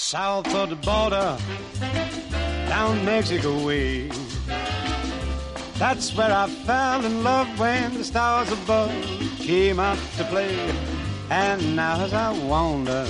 south of the border, down Mexico way. That's where I fell in love when the stars above came out to play. And now as I wander...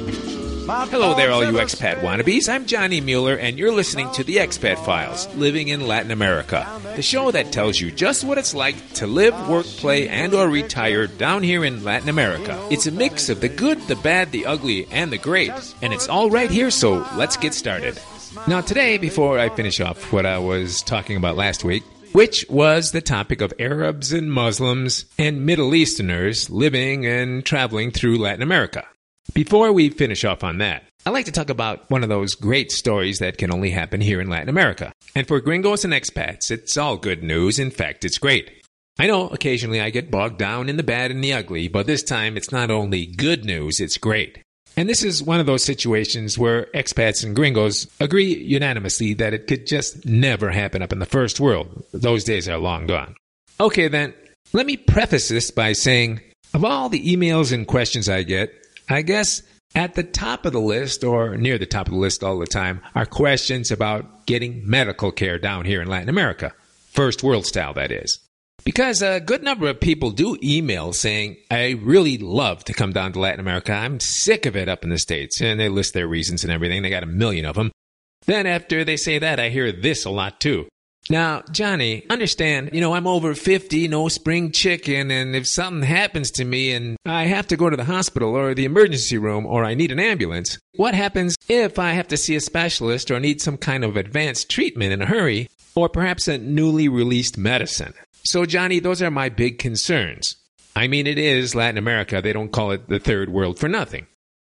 Hello there, all you expat wannabes. I'm Johnny Mueller, and you're listening to the Expat Files, Living in Latin America, the show that tells you just what it's like to live, work, play, and or retire down here in Latin America. It's a mix of the good, the bad, the ugly, and the great, and it's all right here, so let's get started. Now today, before I finish off what I was talking about last week, which was the topic of Arabs and Muslims and Middle Easterners living and traveling through Latin America. Before we finish off on that, I'd like to talk about one of those great stories that can only happen here in Latin America. And for gringos and expats, it's all good news. In fact, it's great. I know occasionally I get bogged down in the bad and the ugly, but this time it's not only good news, it's great. And this is one of those situations where expats and gringos agree unanimously that it could just never happen up in the first world. Those days are long gone. Okay then, let me preface this by saying, of all the emails and questions I get, I guess at the top of the list, or near the top of the list all the time, are questions about getting medical care down here in Latin America. First world style, that is. Because a good number of people do email saying, I really love to come down to Latin America. I'm sick of it up in the States. And they list their reasons and everything. They got a million of them. Then after they say that, I hear this a lot too. Now, Johnny, understand, I'm over 50, no spring chicken, and if something happens to me and I have to go to the hospital or the emergency room or I need an ambulance, what happens if I have to see a specialist or need some kind of advanced treatment in a hurry or perhaps a newly released medicine? So, Johnny, those are my big concerns. I mean, it is Latin America. They don't call it the third world for nothing.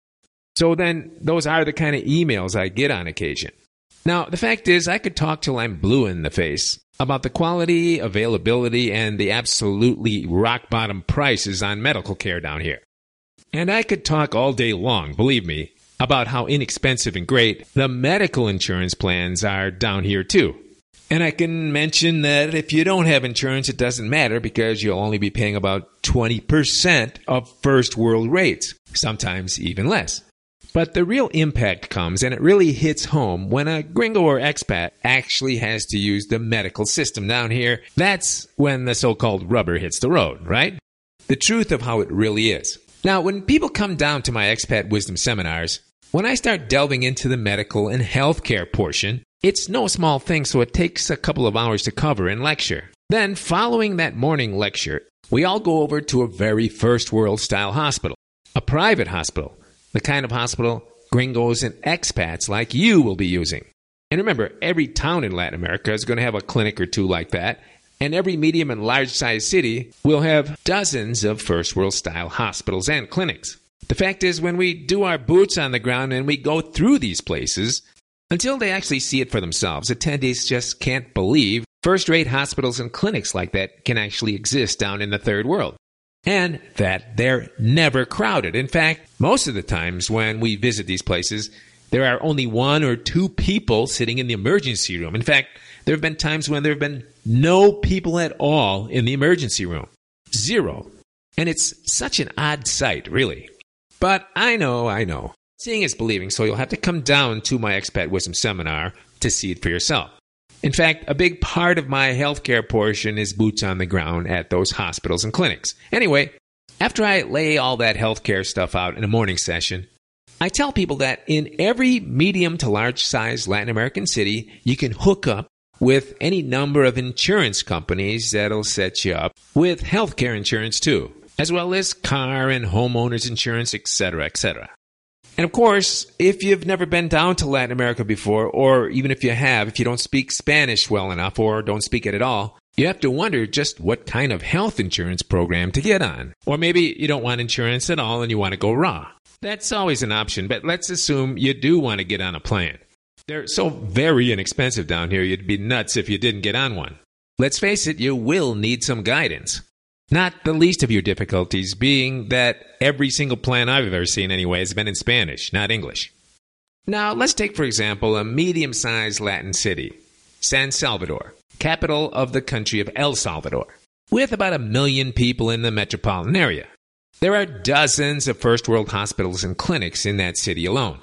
So then, those are the kind of emails I get on occasion. Now, the fact is, I could talk till I'm blue in the face about the quality, availability, and the absolutely rock-bottom prices on medical care down here. And I could talk all day long, believe me, about how inexpensive and great the medical insurance plans are down here, too. And I can mention that if you don't have insurance, it doesn't matter because you'll only be paying about 20% of first world rates, sometimes even less. But the real impact comes, and it really hits home, when a gringo or expat actually has to use the medical system down here. That's when the so-called rubber hits the road, right? The truth of how it really is. Now, when people come down to my expat wisdom seminars, when I start delving into the medical and healthcare portion, it's no small thing, so it takes a couple of hours to cover and lecture. Then, following that morning lecture, we all go over to a very first world style hospital, a private hospital. The kind of hospital gringos and expats like you will be using. And remember, every town in Latin America is going to have a clinic or two like that, and every medium and large-sized city will have dozens of first-world-style hospitals and clinics. The fact is, when we do our boots on the ground and we go through these places, until they actually see it for themselves, attendees just can't believe first-rate hospitals and clinics like that can actually exist down in the third world. And that they're never crowded. In fact, most of the times when we visit these places, there are only one or two people sitting in the emergency room. In fact, there have been times when there have been no people at all in the emergency room. Zero. And it's such an odd sight, really. But I know. Seeing is believing, so you'll have to come down to my Expat Wisdom seminar to see it for yourself. In fact, a big part of my healthcare portion is boots on the ground at those hospitals and clinics. Anyway, after I lay all that healthcare stuff out in a morning session, I tell people that in every medium to large size Latin American city, you can hook up with any number of insurance companies that'll set you up with healthcare insurance too, as well as car and homeowners insurance, etc., etc. And of course, if you've never been down to Latin America before, or even if you have, if you don't speak Spanish well enough or don't speak it at all, you have to wonder just what kind of health insurance program to get on. Or maybe you don't want insurance at all and you want to go raw. That's always an option, but let's assume you do want to get on a plan. They're so very inexpensive down here, you'd be nuts if you didn't get on one. Let's face it, you will need some guidance. Not the least of your difficulties being that every single plan I've ever seen anyway has been in Spanish, not English. Now, let's take, for example, a medium-sized Latin city, San Salvador, capital of the country of El Salvador, with about 1 million people in the metropolitan area. There are dozens of first-world hospitals and clinics in that city alone.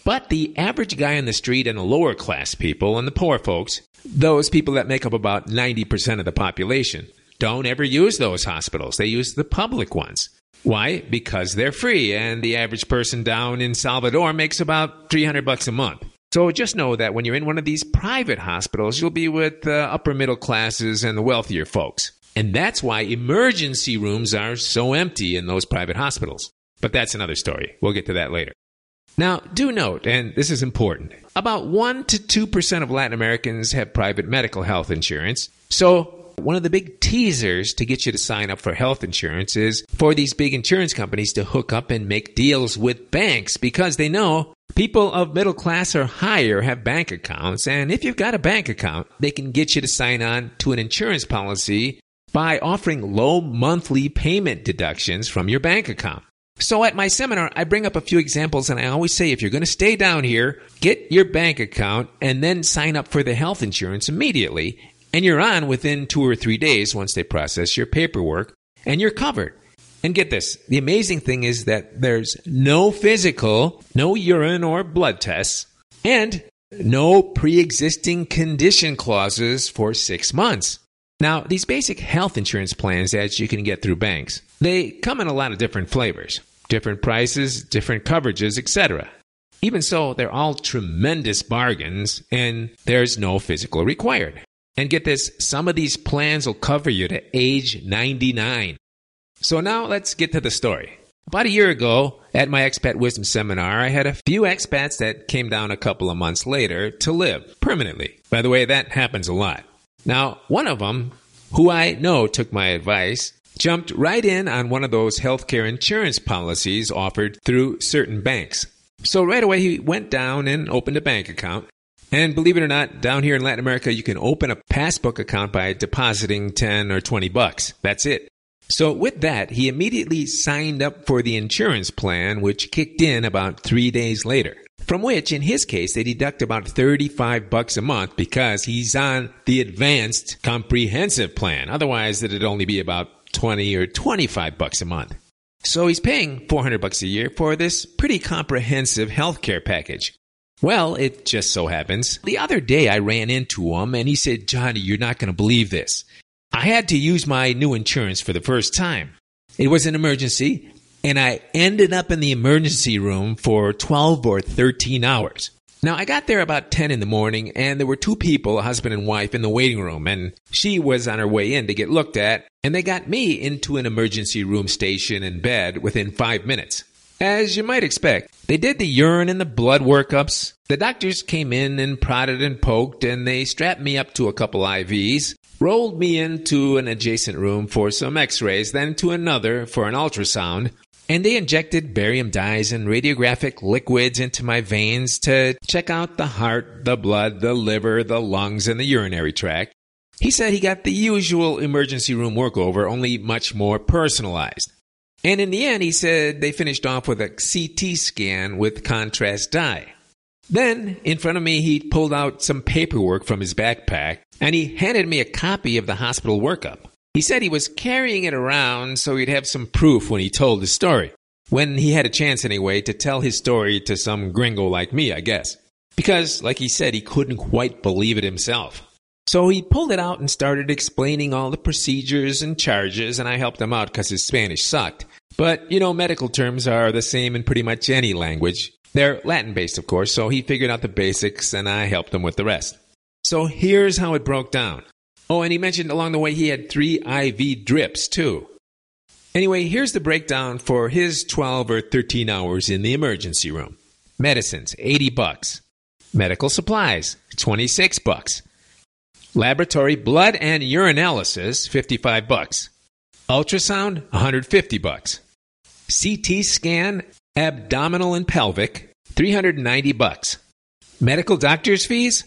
But the average guy on the street and the lower class people and the poor folks, those people that make up about 90% of the population, don't ever use those hospitals. They use the public ones. Why? Because they're free, and the average person down in Salvador makes about $300 a month. So just know that when you're in one of these private hospitals, you'll be with the upper middle classes and the wealthier folks. And that's why emergency rooms are so empty in those private hospitals. But that's another story. We'll get to that later. Now, do note, and this is important, about 1 to 2% of Latin Americans have private medical health insurance. So one of the big teasers to get you to sign up for health insurance is for these big insurance companies to hook up and make deals with banks, because they know people of middle class or higher have bank accounts. And if you've got a bank account, they can get you to sign on to an insurance policy by offering low monthly payment deductions from your bank account. So at my seminar, I bring up a few examples, and I always say, if you're going to stay down here, get your bank account and then sign up for the health insurance immediately. And you're on within 2 or 3 days once they process your paperwork, and you're covered. And get this, the amazing thing is that there's no physical, no urine or blood tests, and no pre-existing condition clauses for 6 months. Now, these basic health insurance plans that you can get through banks, they come in a lot of different flavors, different prices, different coverages, etc. Even so, they're all tremendous bargains, and there's no physical required. And get this, some of these plans will cover you to age 99. So now let's get to the story. About a year ago, at my Expat Wisdom Seminar, I had a few expats that came down a couple of months later to live permanently. By the way, that happens a lot. Now, one of them, who I know took my advice, jumped right in on one of those healthcare insurance policies offered through certain banks. So right away, he went down and opened a bank account. And believe it or not, down here in Latin America, you can open a passbook account by depositing $10 or $20. That's it. So with that, he immediately signed up for the insurance plan, which kicked in about 3 days later. From which, in his case, they deduct about $35 a month because he's on the advanced comprehensive plan. Otherwise, it'd only be about $20 or $25 a month. So he's paying $400 a year for this pretty comprehensive healthcare package. Well, it just so happens, the other day I ran into him and he said, "Johnny, you're not going to believe this. I had to use my new insurance for the first time. It was an emergency, and I ended up in the emergency room for 12 or 13 hours. Now, I got there about 10 in the morning, and there were 2 people, a husband and wife, in the waiting room, and she was on her way in to get looked at, and they got me into an emergency room station in bed within 5 minutes. As you might expect, they did the urine and the blood workups. The doctors came in and prodded and poked, and they strapped me up to a couple IVs, rolled me into an adjacent room for some x-rays, then to another for an ultrasound, and they injected barium dyes and radiographic liquids into my veins to check out the heart, the blood, the liver, the lungs, and the urinary tract. He said he got the usual emergency room workover, only much more personalized. And in the end, he said they finished off with a CT scan with contrast dye. Then, in front of me, he pulled out some paperwork from his backpack, and he handed me a copy of the hospital workup. He said he was carrying it around so he'd have some proof when he told his story. When he had a chance anyway to tell his story to some gringo like me, I guess. Because, like he said, he couldn't quite believe it himself. So he pulled it out and started explaining all the procedures and charges, and I helped him out because his Spanish sucked. But, medical terms are the same in pretty much any language. They're Latin-based, of course, so he figured out the basics, and I helped him with the rest. So here's how it broke down. Oh, and he mentioned along the way he had 3 IV drips, too. Anyway, here's the breakdown for his 12 or 13 hours in the emergency room. Medicines, $80. Medical supplies, $26. Laboratory blood and urinalysis, $55. Ultrasound, $150. CT scan, abdominal and pelvic, $390. Medical doctor's fees,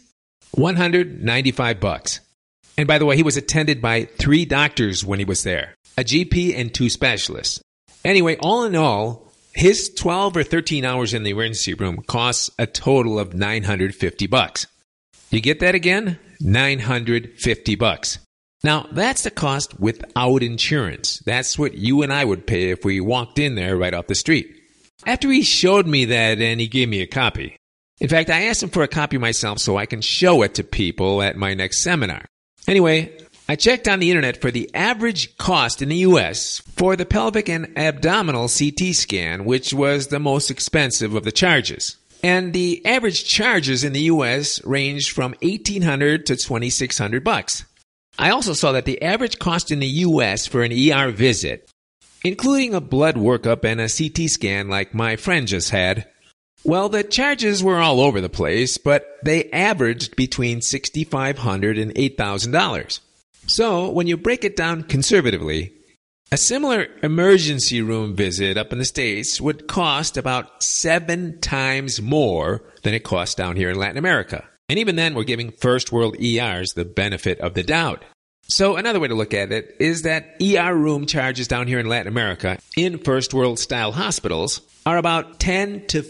$195. And by the way, he was attended by 3 doctors when he was there, a GP and 2 specialists. Anyway, all in all, his 12 or 13 hours in the emergency room costs a total of $950. You get that again? $950. Now, that's the cost without insurance. That's what you and I would pay if we walked in there right off the street. After he showed me that and he gave me a copy, In fact, I asked him for a copy myself so I can show it to people at my next seminar. Anyway, I checked on the internet for the average cost in the U.S. for the pelvic and abdominal CT scan, which was the most expensive of the charges. And the average charges in the U.S. ranged from $1,800 to $2,600. I also saw that the average cost in the U.S. for an ER visit, including a blood workup and a CT scan like my friend just had, well, the charges were all over the place, but they averaged between $6,500 and $8,000. So, when you break it down conservatively, a similar emergency room visit up in the States would cost about 7 times more than it costs down here in Latin America. And even then, we're giving first world ERs the benefit of the doubt. So another way to look at it is that ER room charges down here in Latin America in first world style hospitals are about 10 to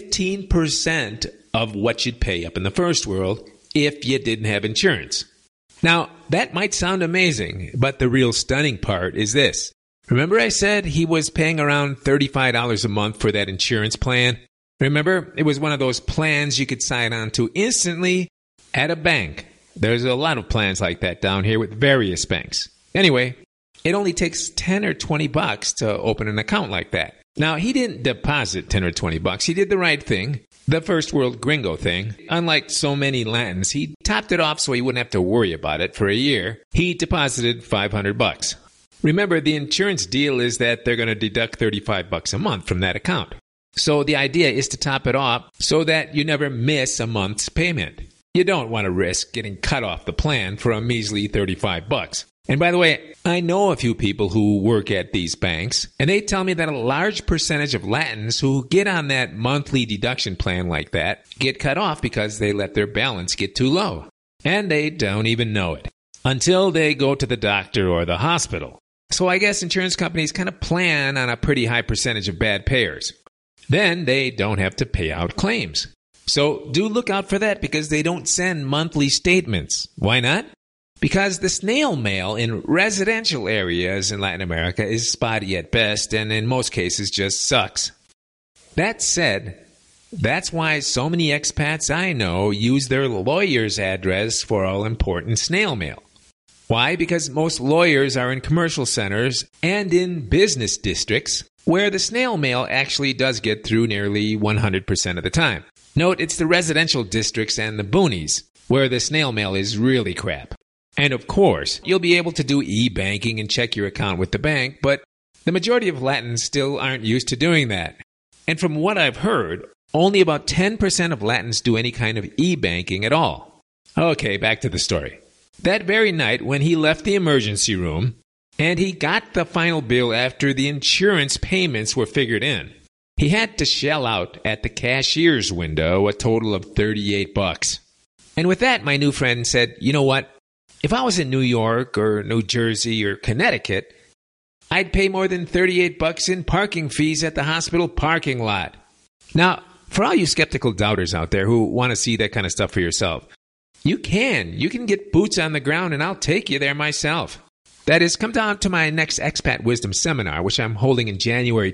15% of what you'd pay up in the first world if you didn't have insurance. Now, that might sound amazing, but the real stunning part is this. Remember I said he was paying around $35 a month for that insurance plan? Remember, it was one of those plans you could sign on to instantly at a bank. There's a lot of plans like that down here with various banks. Anyway, it only takes $10 or $20 to open an account like that. Now, he didn't deposit $10 or $20. He did the right thing, the first world gringo thing. Unlike so many Latins, he topped it off so he wouldn't have to worry about it for a year. He deposited $500. Remember, the insurance deal is that they're going to deduct $35 a month from that account. So the idea is to top it off so that you never miss a month's payment. You don't want to risk getting cut off the plan for a measly $35. And by the way, I know a few people who work at these banks, and they tell me that a large percentage of Latins who get on that monthly deduction plan like that get cut off because they let their balance get too low. And they don't even know it until they go to the doctor or the hospital. So I guess insurance companies kind of plan on a pretty high percentage of bad payers. Then they don't have to pay out claims. So do look out for that because they don't send monthly statements. Why not? Because the snail mail in residential areas in Latin America is spotty at best and in most cases just sucks. That said, that's why so many expats I know use their lawyer's address for all important snail mail. Why? Because most lawyers are in commercial centers and in business districts where the snail mail actually does get through nearly 100% of the time. Note, it's the residential districts and the boonies where the snail mail is really crap. And of course, you'll be able to do e-banking and check your account with the bank, but the majority of Latins still aren't used to doing that. And from what I've heard, only about 10% of Latins do any kind of e-banking at all. Okay, back to the story. That very night when he left the emergency room, and he got the final bill after the insurance payments were figured in, he had to shell out at the cashier's window a total of $38. And with that, my new friend said, you know what? If I was in New York or New Jersey or Connecticut, I'd pay more than $38 in parking fees at the hospital parking lot. Now, for all you skeptical doubters out there who want to see that kind of stuff for yourself, you can get boots on the ground and I'll take you there myself. That is, come down to my next Expat Wisdom Seminar, which I'm holding in January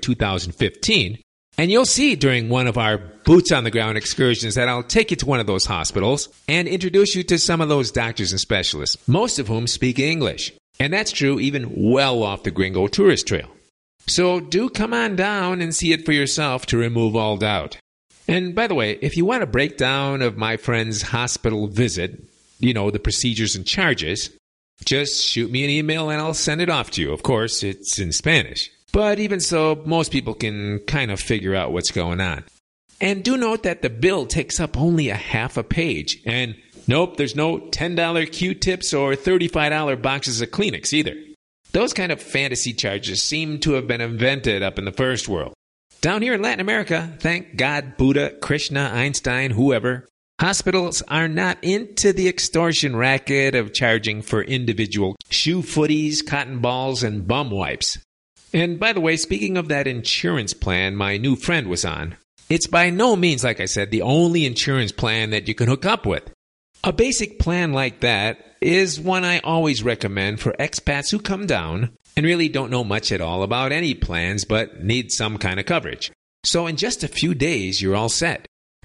2015, and you'll see during one of our boots-on-the-ground excursions that I'll take you to one of those hospitals and introduce you to some of those doctors and specialists, most of whom speak English. And that's true even well off the Gringo tourist trail. So do come on down and see it for yourself to remove all doubt. And by the way, if you want a breakdown of my friend's hospital visit, you know, the procedures and charges, just shoot me an email and I'll send it off to you. Of course, it's in Spanish. But even so, most people can kind of figure out what's going on. And do note that the bill takes up only a half a page. And nope, there's no $10 Q-tips or $35 boxes of Kleenex either. Those kind of fantasy charges seem to have been invented up in the first world. Down here in Latin America, thank God, Buddha, Krishna, Einstein, whoever, hospitals are not into the extortion racket of charging for individual shoe footies, cotton balls, and bum wipes. And by the way, speaking of that insurance plan my new friend was on, it's by no means, like I said, the only insurance plan that you can hook up with. A basic plan like that is one I always recommend for expats who come down and really don't know much at all about any plans but need some kind of coverage. So in just a few days, you're all set.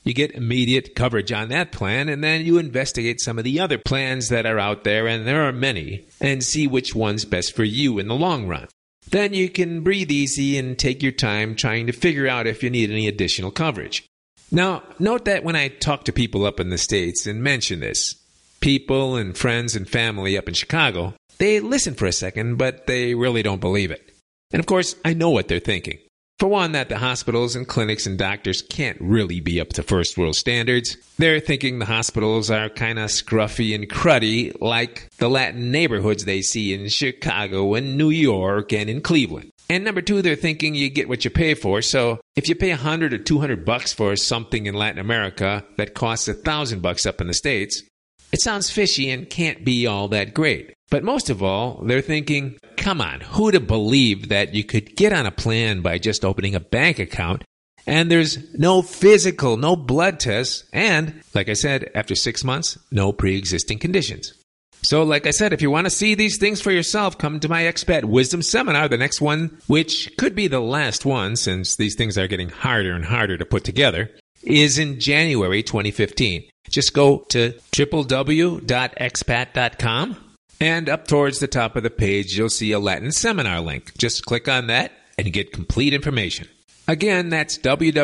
You get immediate coverage on that plan, and then you investigate some of the other plans that are out there, and there are many, and see which one's best for you in the long run. Then you can breathe easy and take your time trying to figure out if you need any additional coverage. Now, note that when I talk to people up in the States and mention this, people and friends and family up in Chicago, they listen for a second, but they really don't believe it. And of course, I know what they're thinking. For one, that the hospitals and clinics and doctors can't really be up to first world standards. They're thinking the hospitals are kind of scruffy and cruddy like the Latin neighborhoods they see in Chicago and New York and in Cleveland. And number two, they're thinking you get what you pay for. So if you pay $100 or $200 for something in Latin America that costs $1,000 up in the States, it sounds fishy and can't be all that great. But most of all, they're thinking, come on, who'd have believed that you could get on a plan by just opening a bank account and there's no physical, no blood tests, and, like I said, after 6 months, no pre-existing conditions. So, like I said, if you want to see these things for yourself, come to my Expat Wisdom Seminar, the next one, which could be the last one since these things are getting harder and harder to put together, is in January 2015. Just go to www.expat.com. And up towards the top of the page, you'll see a Latin seminar link. Just click on that and get complete information. Again, that's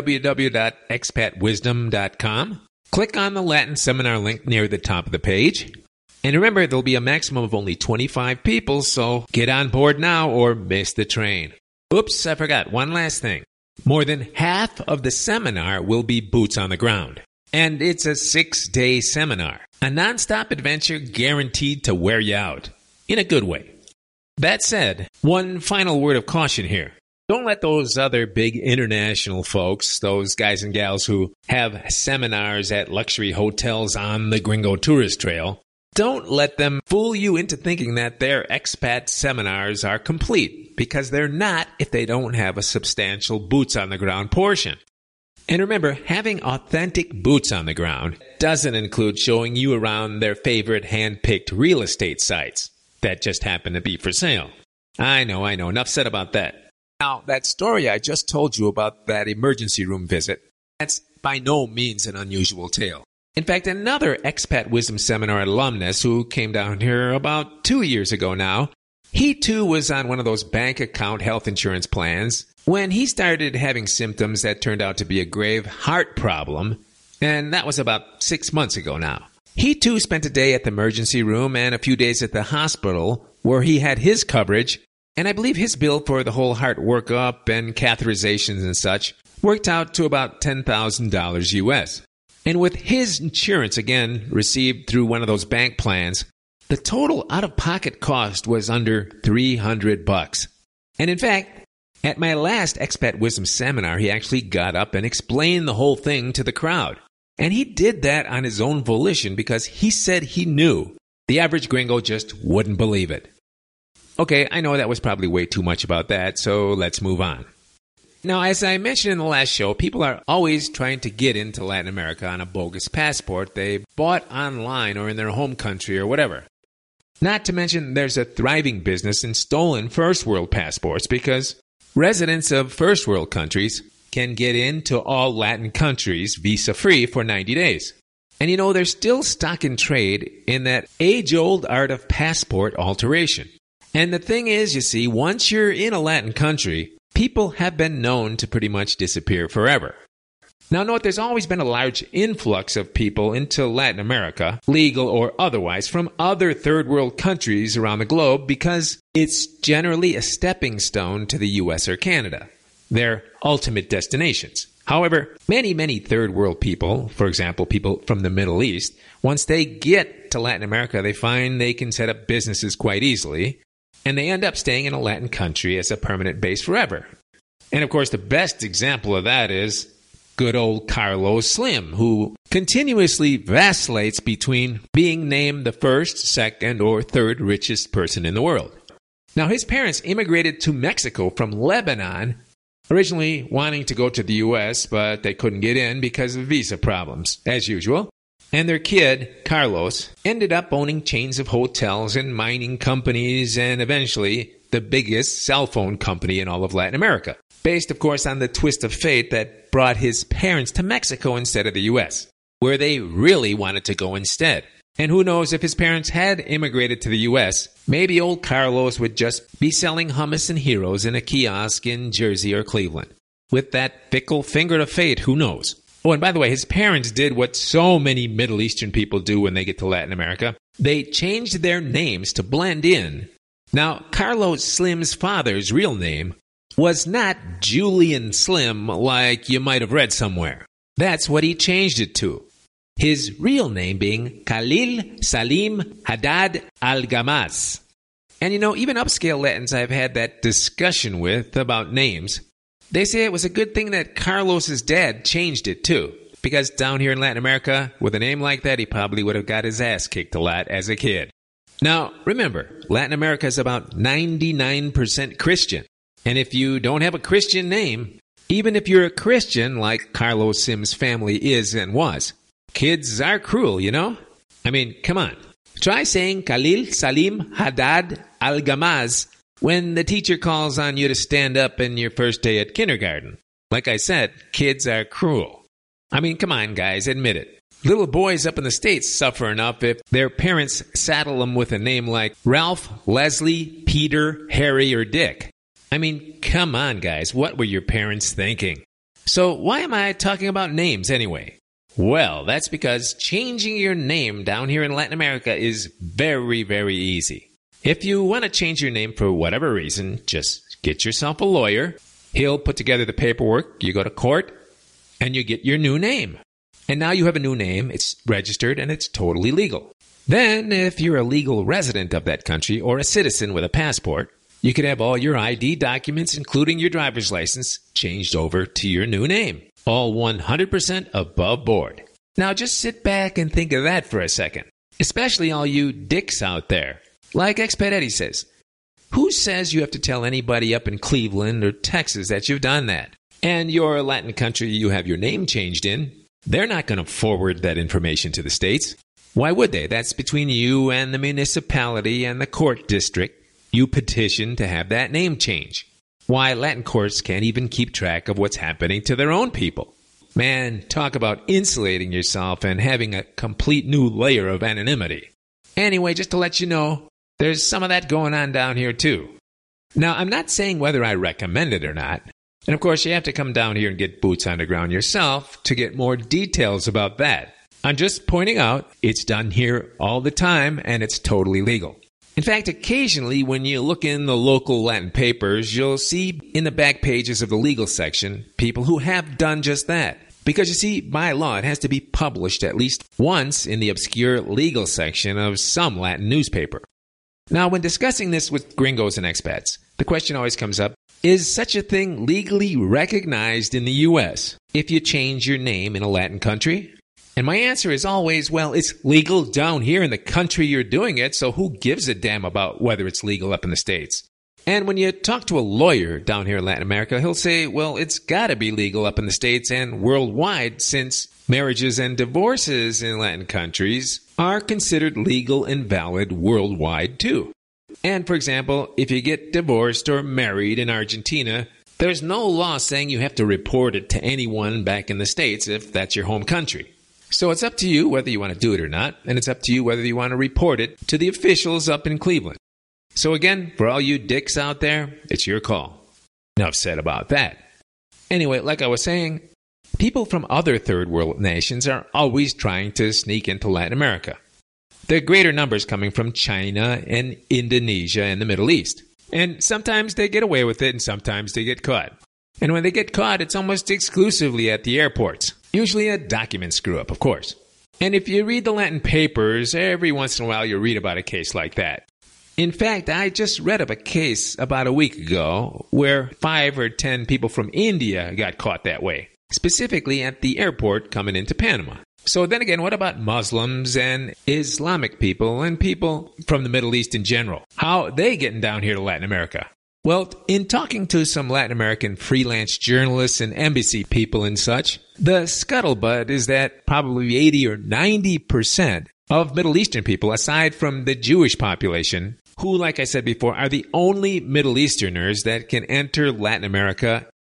www.expatwisdom.com. Click on the Latin seminar link near the top of the page. And remember, there'll be a maximum of only 25 people, so get on board now or miss the train. Oops, I forgot. One last thing. More than half of the seminar will be boots on the ground. And it's a 6-day seminar. A non-stop adventure guaranteed to wear you out. In a good way. That said, one final word of caution here. Don't let those other big international folks, those guys and gals who have seminars at luxury hotels on the Gringo Tourist Trail, don't let them fool you into thinking that their expat seminars are complete, because they're not if they don't have a substantial boots on the ground portion. And remember, having authentic boots on the ground doesn't include showing you around their favorite hand-picked real estate sites that just happen to be for sale. I know. Enough said about that. Now, that story I just told you about that emergency room visit, that's by no means an unusual tale. In fact, another Expat Wisdom Seminar alumnus who came down here about 2 years ago now, he too was on one of those bank account health insurance plans when he started having symptoms that turned out to be a grave heart problem, and that was about 6 months ago now. He too spent a day at the emergency room and a few days at the hospital where he had his coverage, and I believe his bill for the whole heart workup and catheterizations and such worked out to about $10,000 US. And with his insurance, again, received through one of those bank plans, the total out-of-pocket cost was under $300. And in fact, at my last Expat Wisdom Seminar, he actually got up and explained the whole thing to the crowd. And he did that on his own volition because he said he knew the average gringo just wouldn't believe it. Okay, I know that was probably way too much about that, so let's move on. Now, as I mentioned in the last show, people are always trying to get into Latin America on a bogus passport they bought online or in their home country or whatever. Not to mention there's a thriving business in stolen first world passports because residents of first world countries can get into all Latin countries visa-free for 90 days. And you know, there's still stock in trade in that age-old art of passport alteration. And the thing is, you see, once you're in a Latin country, people have been known to pretty much disappear forever. Now note, there's always been a large influx of people into Latin America, legal or otherwise, from other third world countries around the globe because it's generally a stepping stone to the US or Canada, their ultimate destinations. However, many third world people, for example, people from the Middle East, once they get to Latin America, they find they can set up businesses quite easily, and they end up staying in a Latin country as a permanent base forever. And of course, the best example of that is good old Carlos Slim, who continuously vacillates between being named the first, second, or third richest person in the world. Now, his parents immigrated to Mexico from Lebanon, originally wanting to go to the U.S., but they couldn't get in because of visa problems, as usual. And their kid, Carlos, ended up owning chains of hotels and mining companies and eventually the biggest cell phone company in all of Latin America. based, of course, on the twist of fate that brought his parents to Mexico instead of the U.S., where they really wanted to go instead. And who knows, if his parents had immigrated to the U.S., maybe old Carlos would just be selling hummus and heroes in a kiosk in Jersey or Cleveland. With that fickle finger of fate, who knows? Oh, and by the way, his parents did what so many Middle Eastern people do when they get to Latin America. They changed their names to blend in. Now, Carlos Slim's father's real name was not Julian Slim like you might have read somewhere. That's what he changed it to. His real name being Khalil Salim Haddad Al-Gamaz. And even upscale Latins I've had that discussion with about names, they say it was a good thing that Carlos's dad changed it too. Because down here in Latin America, with a name like that, he probably would have got his ass kicked a lot as a kid. Now, remember, Latin America is about 99% Christian. And if you don't have a Christian name, even if you're a Christian like Carlos Slim's family is and was, kids are cruel, I mean, come on. Try saying Khalil Salim Haddad Al-Gamaz when the teacher calls on you to stand up in your first day at kindergarten. Like I said, kids are cruel. I mean, come on, guys, admit it. Little boys up in the States suffer enough if their parents saddle them with a name like Ralph, Leslie, Peter, Harry, or Dick. I mean, come on, guys, what were your parents thinking? So why am I talking about names anyway? Well, that's because changing your name down here in Latin America is very, very easy. If you want to change your name for whatever reason, just get yourself a lawyer. He'll put together the paperwork, you go to court, and you get your new name. And now you have a new name, it's registered, and it's totally legal. Then, if you're a legal resident of that country or a citizen with a passport, you could have all your ID documents, including your driver's license, changed over to your new name. All 100% above board. Now just sit back and think of that for a second. Especially all you dicks out there. Like Expat Eddie says, who says you have to tell anybody up in Cleveland or Texas that you've done that? And your Latin country you have your name changed in, they're not going to forward that information to the states. Why would they? That's between you and the municipality and the court district. You petition to have that name change. Why, Latin courts can't even keep track of what's happening to their own people. Man, talk about insulating yourself and having a complete new layer of anonymity. Anyway, just to let you know, there's some of that going on down here too. Now, I'm not saying whether I recommend it or not. And of course, you have to come down here and get boots on the ground yourself to get more details about that. I'm just pointing out it's done here all the time and it's totally legal. In fact, occasionally when you look in the local Latin papers, you'll see in the back pages of the legal section people who have done just that. Because you see, by law, it has to be published at least once in the obscure legal section of some Latin newspaper. Now, when discussing this with gringos and expats, the question always comes up, is such a thing legally recognized in the U.S. if you change your name in a Latin country? And my answer is always, well, it's legal down here in the country you're doing it, so who gives a damn about whether it's legal up in the States? And when you talk to a lawyer down here in Latin America, he'll say, well, it's got to be legal up in the States and worldwide since marriages and divorces in Latin countries are considered legal and valid worldwide too. And for example, if you get divorced or married in Argentina, there's no law saying you have to report it to anyone back in the States if that's your home country. So it's up to you whether you want to do it or not, and it's up to you whether you want to report it to the officials up in Cleveland. So again, for all you dicks out there, it's your call. Enough said about that. Anyway, like I was saying, people from other third world nations are always trying to sneak into Latin America. The greater numbers coming from China and Indonesia and the Middle East. And sometimes they get away with it and sometimes they get caught. And when they get caught, it's almost exclusively at the airports. Usually a document screw-up, of course. And if you read the Latin papers, every once in a while you read about a case like that. In fact, I just read of a case about a week ago where 5 or 10 people from India got caught that way, specifically at the airport coming into Panama. So then again, what about Muslims and Islamic people and people from the Middle East in general? How are they getting down here to Latin America? Well, in talking to some Latin American freelance journalists and embassy people and such, the scuttlebutt is that probably 80 or 90% of Middle Eastern people, aside from the Jewish population, who, like I said before, are the only Middle Easterners that can enter Latin America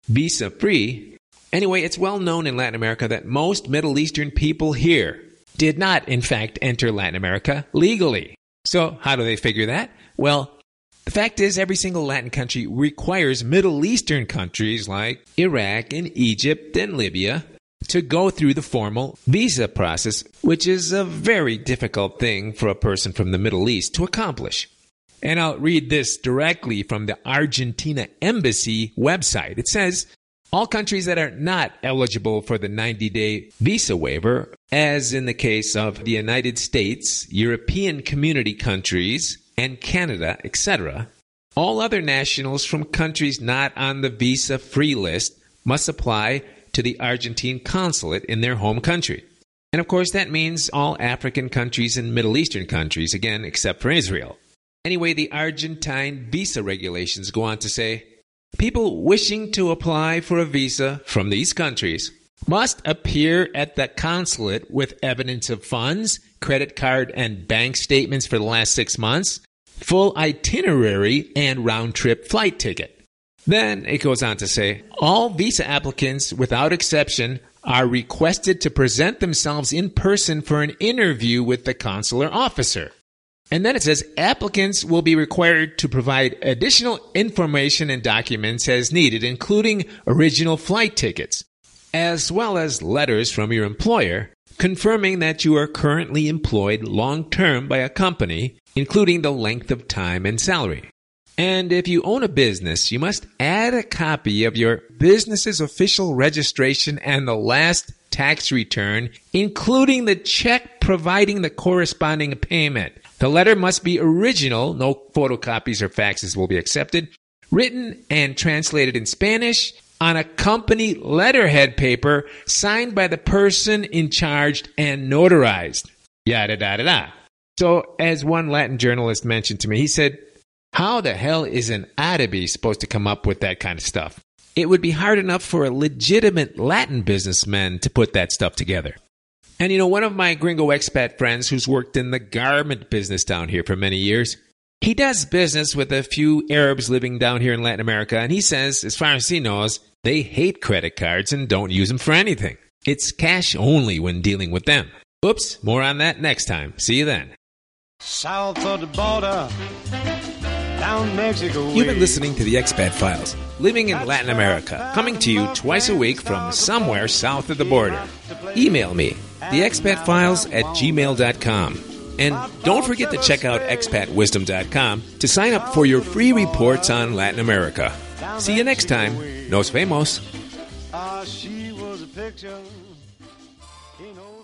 visa-free. Anyway, it's well known in Latin America that most Middle Eastern people here did not, in fact, enter Latin America legally. So how do they figure that? Well, the fact is every single Latin country requires Middle Eastern countries like Iraq and Egypt and Libya to go through the formal visa process, which is a very difficult thing for a person from the Middle East to accomplish. And I'll read this directly from the Argentina Embassy website. It says, all countries that are not eligible for the 90-day visa waiver, as in the case of the United States, European Community countries, and Canada, etc., all other nationals from countries not on the visa-free list must apply to the Argentine consulate in their home country. And of course, that means all African countries and Middle Eastern countries, again, except for Israel. Anyway, the Argentine visa regulations go on to say, people wishing to apply for a visa from these countries must appear at the consulate with evidence of funds, credit card and bank statements for the last 6 months, full itinerary, and round-trip flight ticket. Then it goes on to say, all visa applicants, without exception, are requested to present themselves in person for an interview with the consular officer. And then it says, applicants will be required to provide additional information and documents as needed, including original flight tickets, as well as letters from your employer confirming that you are currently employed long-term by a company, including the length of time and salary. And if you own a business, you must add a copy of your business's official registration and the last tax return, including the check providing the corresponding payment. The letter must be original, no photocopies or faxes will be accepted, written and translated in Spanish on a company letterhead paper signed by the person in charge and notarized. Yada, da, da, da. So, as one Latin journalist mentioned to me, he said, how the hell is an Arabi supposed to come up with that kind of stuff? It would be hard enough for a legitimate Latin businessman to put that stuff together. And you know, one of my gringo expat friends who's worked in the garment business down here for many years, he does business with a few Arabs living down here in Latin America, and he says, as far as he knows, they hate credit cards and don't use them for anything. It's cash only when dealing with them. Oops, more on that next time. See you then. South of the border, down Mexico way. You've been listening to the Expat Files, living in Latin America, coming to you twice a week from somewhere south of the border. Email me, theexpatfiles@gmail.com. And don't forget to check out expatwisdom.com to sign up for your free reports on Latin America. See you next time. Nos vemos. She was a picture.